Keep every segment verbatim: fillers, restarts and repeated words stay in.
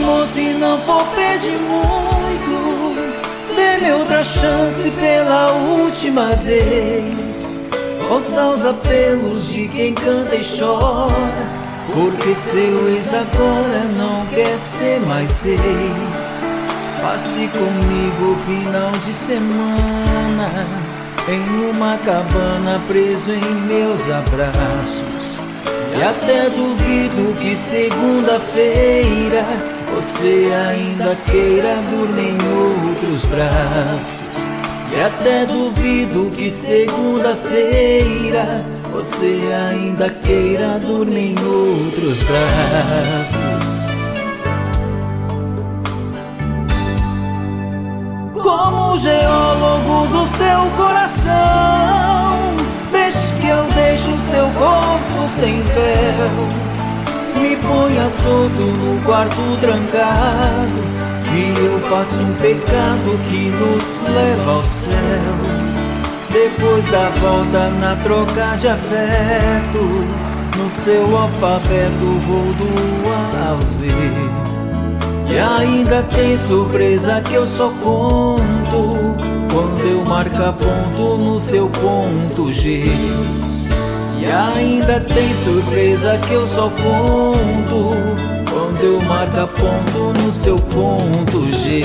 Amor, se não for pedir muito, dê-me outra chance pela última vez. Ouça os apelos de quem canta e chora, porque seu ex agora não quer ser mais ex. Passe comigo o final de semana em uma cabana, preso em meus abraços. E até duvido que segunda-feira você ainda queira dormir em outros braços. E até duvido que segunda-feira você ainda queira dormir em outros braços. Como geólogo do seu coração, deixe que eu deixe o seu corpo sem véu. Me ponha solto no quarto trancado, e eu faço um pecado que nos leva ao céu. Depois da volta na troca de afeto, no seu alfabeto vou do A ao Z. E ainda tem surpresa que eu só conto quando eu marcar ponto no seu ponto G. E ainda tem surpresa que eu só conto quando eu marcar ponto no seu ponto G.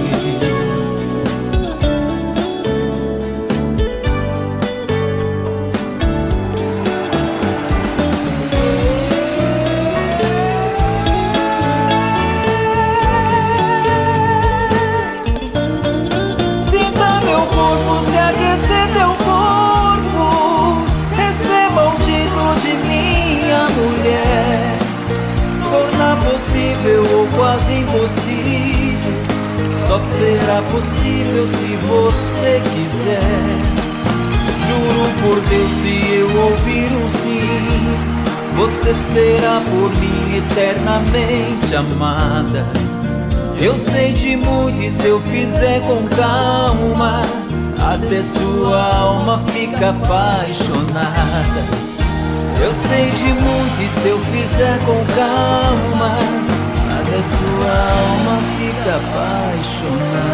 Se aquecer teu corpo, receba o título de minha mulher. Tornar possível ou quase impossível só será possível se você quiser. Juro por Deus, se eu ouvir um sim, você será por mim eternamente amada. Eu sei de muito e se eu fizer com calma, até sua alma fica apaixonada. Eu sei de muito e se eu fizer com calma, até sua alma fica apaixonada.